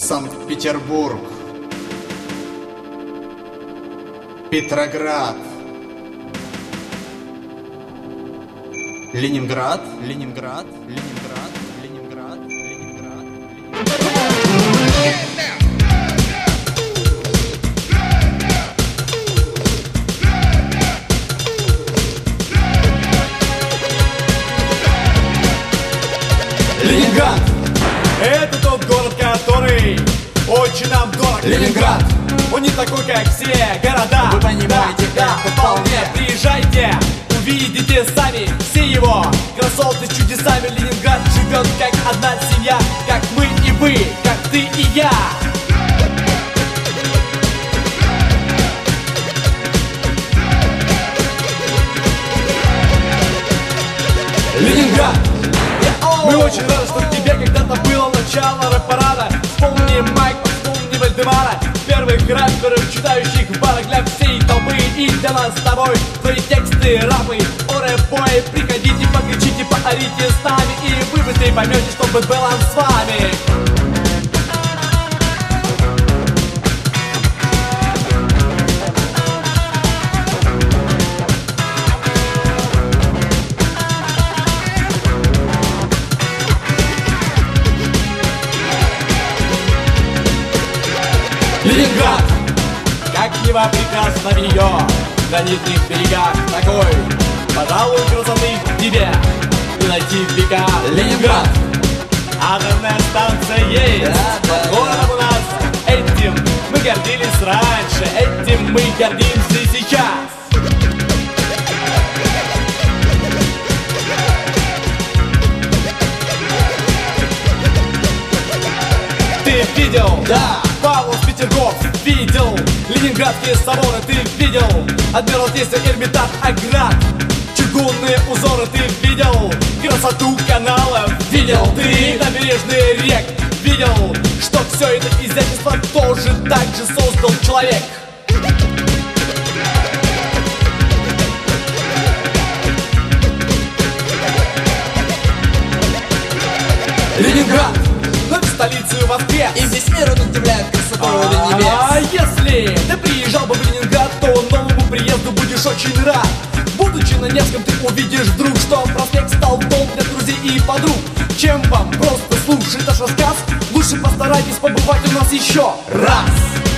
Санкт-Петербург, Петроград, Ленинград, Ленинград, Ленинград, Ленинград, Ленинград, Ленинград — это тот город, который очень нам дорог. Ленинград, он не такой, как все города. Вы понимаете, да, это вполне. Приезжайте, увидите сами все его красоты с чудесами. Ленинград живет как одна семья, как мы и вы, как ты и я. Ленинград, мы очень рады, что в тебе когда-то было начало рэп-парада. Вспомни Майка, вспомни Вальдемара, первых рэперов, читающих в барах для всей толпы. И для нас с тобой твои тексты, рапы, о рэп-бой. Приходите, покричите, поорите с нами, и вы быстрее поймете, что Bad Balance с вами. Ленинград, как Нева прекрасна в ее гранитных берегах. Такой, пожалуй, красоты тебе не найти в веках. Ленинград, атомная станция есть, под городом у нас. Этим мы гордились раньше, этим мы гордимся и сейчас. Ты видел? Да. Павлов, Петергоф, видел. Ленинградские соборы ты видел. Адмиралтейство, Эрмитаж, Аград, чугунные узоры ты видел. Красоту каналов видел. Ты набережные рек видел. Что все это изящество тоже так же создал человек. Ленинград, но в столицу Москве. И весь мир он удивляет красотой до небес. А если ты приезжал бы в Ленинград, то новому приезду будешь очень рад. Будучи на Невском, ты увидишь вдруг, что проспект стал дом для друзей и подруг. Чем вам просто слушать наш рассказ? Лучше постарайтесь побывать у нас еще раз.